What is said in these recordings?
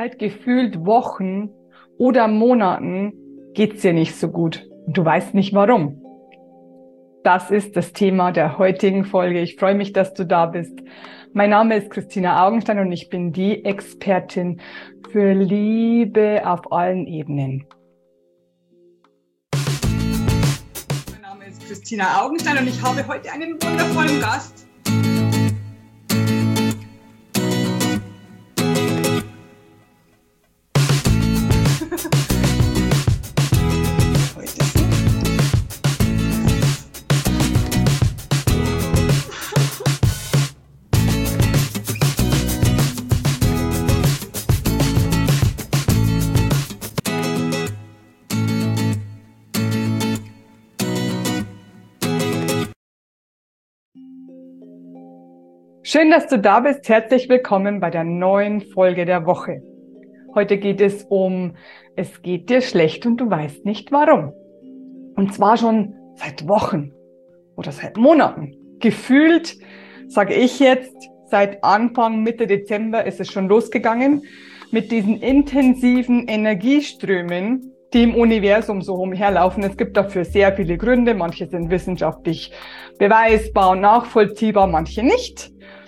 Seit gefühlt Wochen oder Monaten geht's dir nicht so gut und du weißt nicht warum. Das ist das Thema der heutigen Folge. Ich freue mich, dass du da bist. Mein Name ist Christina Augenstein und ich bin die Expertin für Liebe auf allen Ebenen. Mein Name ist Christina Augenstein und ich habe heute einen wundervollen Gast. Schön, dass du da bist. Herzlich willkommen bei der neuen Folge der Woche. Heute geht es um, es geht dir schlecht und du weißt nicht warum. Und zwar schon seit Wochen oder seit Monaten. Gefühlt, sage ich jetzt, seit Anfang, Mitte Dezember ist es schon losgegangen mit diesen intensiven Energieströmen, die im Universum so umherlaufen. Es gibt dafür sehr viele Gründe. Manche sind wissenschaftlich beweisbar und nachvollziehbar, manche nicht.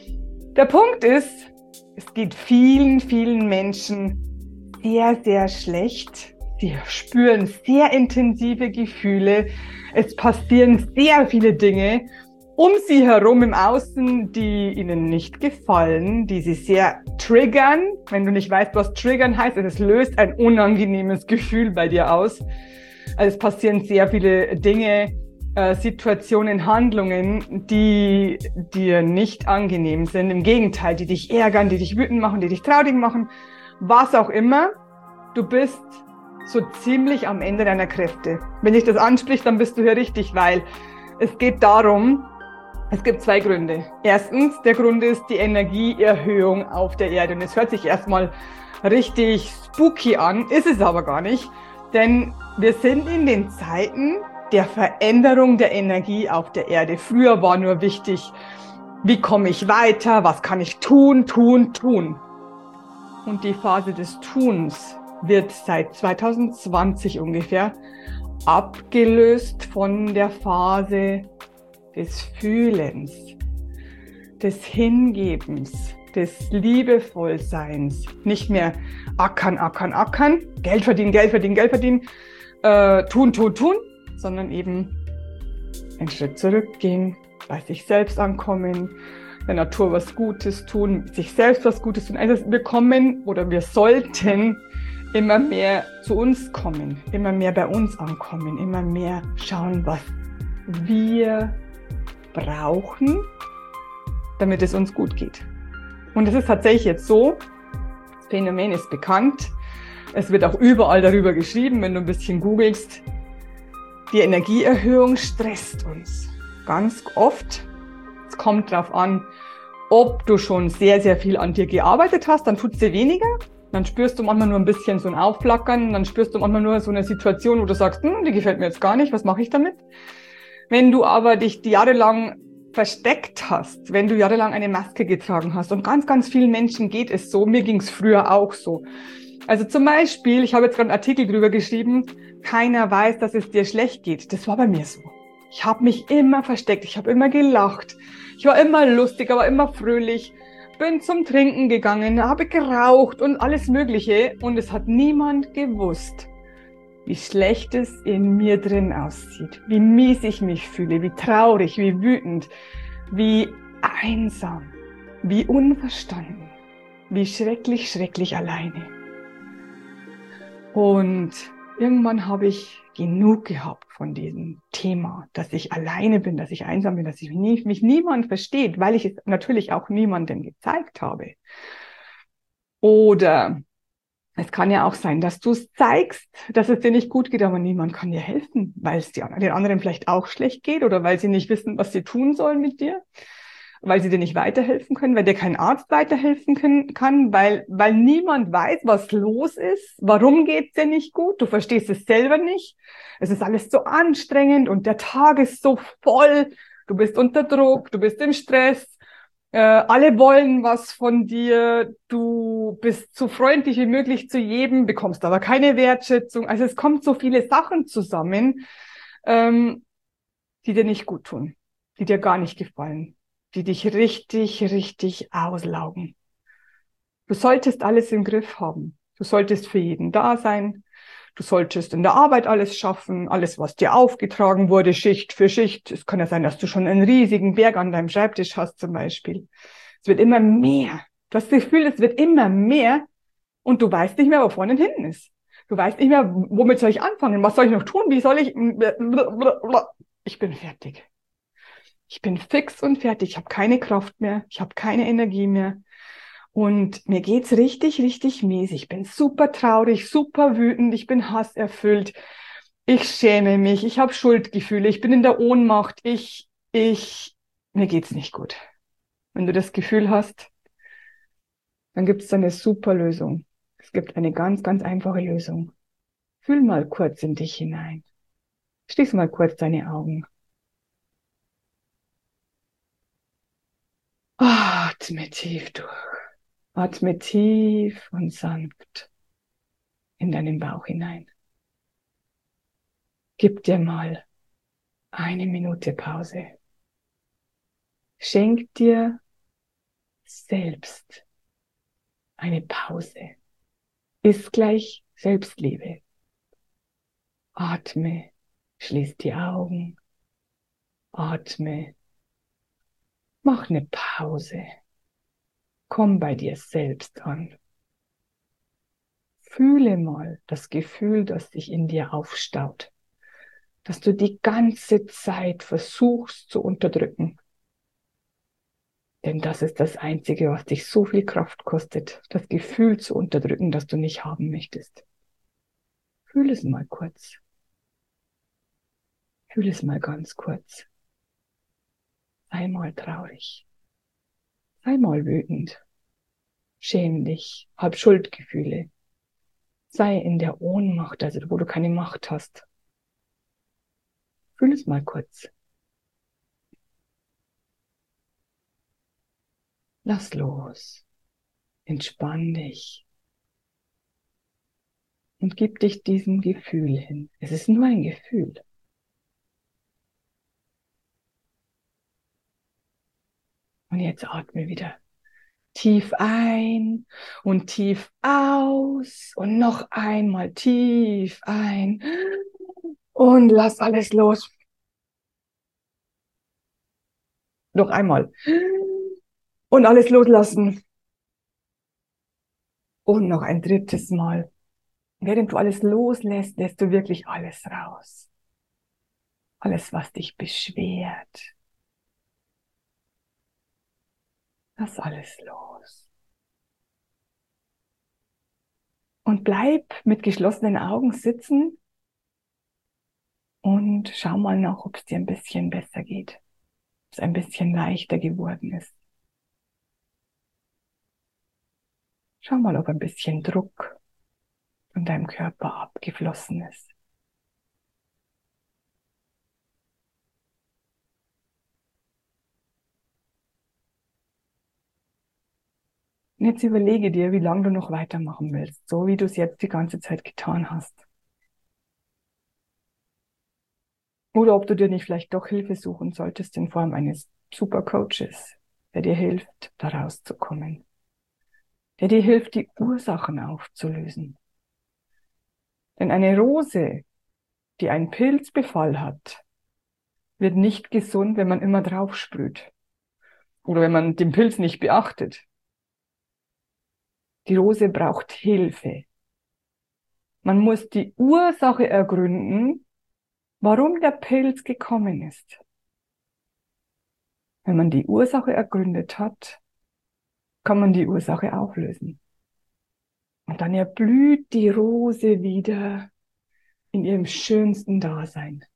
Der Punkt ist, es geht vielen, vielen Menschen sehr, sehr schlecht. Sie spüren sehr intensive Gefühle. Es passieren sehr viele Dinge um sie herum im Außen, die ihnen nicht gefallen, die sie sehr triggern. Wenn du nicht weißt, was triggern heißt, es löst ein unangenehmes Gefühl bei dir aus. Also es passieren sehr viele Dinge, Situationen, Handlungen, die dir nicht angenehm sind. Im Gegenteil, die dich ärgern, die dich wütend machen, die dich traurig machen, was auch immer. Du bist so ziemlich am Ende deiner Kräfte. Wenn ich das anspricht, dann bist du hier richtig, weil es geht darum, es gibt zwei Gründe. Erstens, der Grund ist die Energieerhöhung auf der Erde. Und es hört sich erstmal richtig spooky an, ist es aber gar nicht. Denn wir sind in den Zeiten der Veränderung der Energie auf der Erde. Früher war nur wichtig, wie komme ich weiter, was kann ich tun. Und die Phase des Tuns wird seit 2020 ungefähr abgelöst von der Phase des Fühlens, des Hingebens, des Liebevollseins. Nicht mehr ackern, Geld verdienen, tun, sondern eben einen Schritt zurückgehen, bei sich selbst ankommen, der Natur was Gutes tun, sich selbst was Gutes tun. Also wir sollten immer mehr zu uns kommen, immer mehr bei uns ankommen, immer mehr schauen, was wir brauchen, damit es uns gut geht. Und es ist tatsächlich jetzt so, das Phänomen ist bekannt, es wird auch überall darüber geschrieben, wenn du ein bisschen googelst. Die Energieerhöhung stresst uns ganz oft. Es kommt darauf an, ob du schon sehr, sehr viel an dir gearbeitet hast, dann tut es dir weniger. Dann spürst du manchmal nur ein bisschen so ein Aufflackern, dann spürst du manchmal nur so eine Situation, wo du sagst, die gefällt mir jetzt gar nicht, was mache ich damit? Wenn du aber dich jahrelang versteckt hast, wenn du jahrelang eine Maske getragen hast, und ganz, ganz vielen Menschen geht es so, mir ging es früher auch so. Also zum Beispiel, ich habe jetzt gerade einen Artikel drüber geschrieben, keiner weiß, dass es dir schlecht geht. Das war bei mir so. Ich habe mich immer versteckt, ich habe immer gelacht, ich war immer lustig, aber immer fröhlich, bin zum Trinken gegangen, habe geraucht und alles Mögliche und es hat niemand gewusst, wie schlecht es in mir drin aussieht, wie mies ich mich fühle, wie traurig, wie wütend, wie einsam, wie unverstanden, wie schrecklich, schrecklich alleine. Und irgendwann habe ich genug gehabt von diesem Thema, dass ich alleine bin, dass ich einsam bin, dass mich niemand versteht, weil ich es natürlich auch niemandem gezeigt habe. Oder es kann ja auch sein, dass du es zeigst, dass es dir nicht gut geht, aber niemand kann dir helfen, weil es den anderen vielleicht auch schlecht geht oder weil sie nicht wissen, was sie tun sollen mit dir, weil sie dir nicht weiterhelfen können, weil dir kein Arzt weiterhelfen kann, weil niemand weiß, was los ist, warum geht's dir nicht gut, du verstehst es selber nicht, es ist alles so anstrengend und der Tag ist so voll, du bist unter Druck, du bist im Stress Alle wollen was von dir. Du bist so freundlich wie möglich zu jedem, bekommst aber keine Wertschätzung. Also es kommt so viele Sachen zusammen, die dir nicht gut tun, die dir gar nicht gefallen, die dich richtig, richtig auslaugen. Du solltest alles im Griff haben. Du solltest für jeden da sein. Du solltest in der Arbeit alles schaffen, alles, was dir aufgetragen wurde, Schicht für Schicht. Es kann ja sein, dass du schon einen riesigen Berg an deinem Schreibtisch hast zum Beispiel. Es wird immer mehr. Du hast das Gefühl, es wird immer mehr und du weißt nicht mehr, wo vorne und hinten ist. Du weißt nicht mehr, womit soll ich anfangen? Was soll ich noch tun? Wie soll ich? Ich bin fertig. Ich bin fix und fertig. Ich habe keine Kraft mehr. Ich habe keine Energie mehr. Und mir geht's richtig, richtig mies. Ich bin super traurig, super wütend. Ich bin hasserfüllt. Ich schäme mich. Ich habe Schuldgefühle. Ich bin in der Ohnmacht. Mir geht's nicht gut. Wenn du das Gefühl hast, dann gibt's da eine super Lösung. Es gibt eine ganz, ganz einfache Lösung. Fühl mal kurz in dich hinein. Schließ mal kurz deine Augen. Atme tief durch. Atme tief und sanft in deinen Bauch hinein. Gib dir mal 1 Minute Pause. Schenk dir selbst eine Pause. Ist gleich Selbstliebe. Atme, schließ die Augen, atme, mach eine Pause. Komm bei dir selbst an. Fühle mal das Gefühl, das sich in dir aufstaut, dass du die ganze Zeit versuchst zu unterdrücken. Denn das ist das Einzige, was dich so viel Kraft kostet, das Gefühl zu unterdrücken, das du nicht haben möchtest. Fühl es mal kurz. Fühl es mal ganz kurz. Sei mal traurig. Sei mal wütend. Schäm dich. Hab Schuldgefühle. Sei in der Ohnmacht, also wo du keine Macht hast. Fühl es mal kurz. Lass los. Entspann dich. Und gib dich diesem Gefühl hin. Es ist nur ein Gefühl. Und jetzt atme wieder tief ein und tief aus und noch einmal tief ein und lass alles los. Noch einmal. Und alles loslassen. Und noch ein drittes Mal. Während du alles loslässt, lässt du wirklich alles raus. Alles, was dich beschwert. Lass alles los. Und bleib mit geschlossenen Augen sitzen und schau mal nach, ob es dir ein bisschen besser geht. Ob es ein bisschen leichter geworden ist. Schau mal, ob ein bisschen Druck von deinem Körper abgeflossen ist. Und jetzt überlege dir, wie lange du noch weitermachen willst, so wie du es jetzt die ganze Zeit getan hast. Oder ob du dir nicht vielleicht doch Hilfe suchen solltest in Form eines Supercoaches, der dir hilft, da rauszukommen. Der dir hilft, die Ursachen aufzulösen. Denn eine Rose, die einen Pilzbefall hat, wird nicht gesund, wenn man immer drauf sprüht. Oder wenn man den Pilz nicht beachtet. Die Rose braucht Hilfe. Man muss die Ursache ergründen, warum der Pilz gekommen ist. Wenn man die Ursache ergründet hat, kann man die Ursache auflösen. Und dann erblüht die Rose wieder in ihrem schönsten Dasein.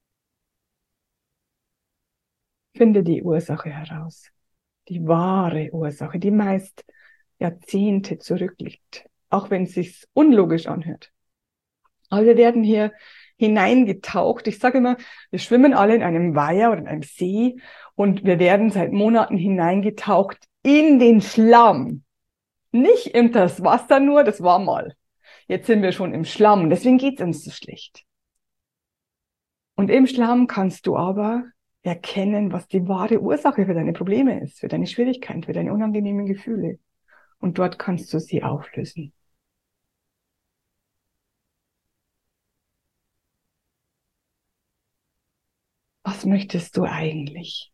Finde die Ursache heraus. Die wahre Ursache, die meist Jahrzehnte zurückliegt. Auch wenn es sich unlogisch anhört. Aber wir werden hier hineingetaucht. Ich sage immer, wir schwimmen alle in einem Weiher oder in einem See und wir werden seit Monaten hineingetaucht in den Schlamm. Nicht in das Wasser nur, das war mal. Jetzt sind wir schon im Schlamm, deswegen geht es uns so schlecht. Und im Schlamm kannst du aber erkennen, was die wahre Ursache für deine Probleme ist, für deine Schwierigkeiten, für deine unangenehmen Gefühle. Und dort kannst du sie auflösen. Was möchtest du eigentlich?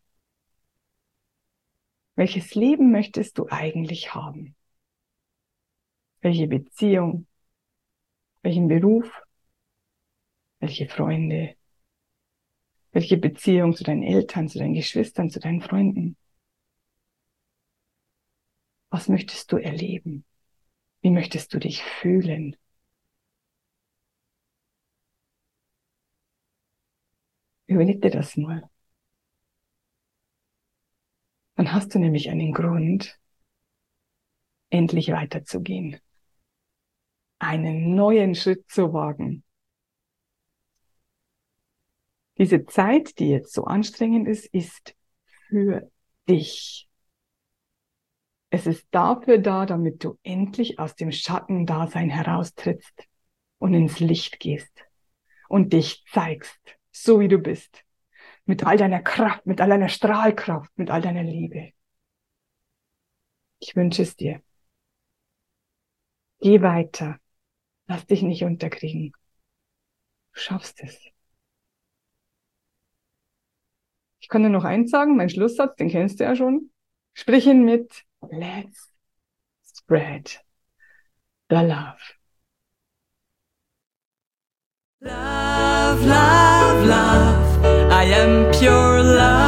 Welches Leben möchtest du eigentlich haben? Welche Beziehung? Welchen Beruf? Welche Freunde? Welche Beziehung zu deinen Eltern, zu deinen Geschwistern, zu deinen Freunden? Was möchtest du erleben? Wie möchtest du dich fühlen? Überleg dir das mal. Dann hast du nämlich einen Grund, endlich weiterzugehen. Einen neuen Schritt zu wagen. Diese Zeit, die jetzt so anstrengend ist für dich. Es ist dafür da, damit du endlich aus dem Schattendasein heraustrittst und ins Licht gehst und dich zeigst, so wie du bist. Mit all deiner Kraft, mit all deiner Strahlkraft, mit all deiner Liebe. Ich wünsche es dir. Geh weiter. Lass dich nicht unterkriegen. Du schaffst es. Ich kann dir noch eins sagen, mein Schlusssatz, den kennst du ja schon. Sprich ihn mit. Let's spread the love. Love, love, love. I am pure love.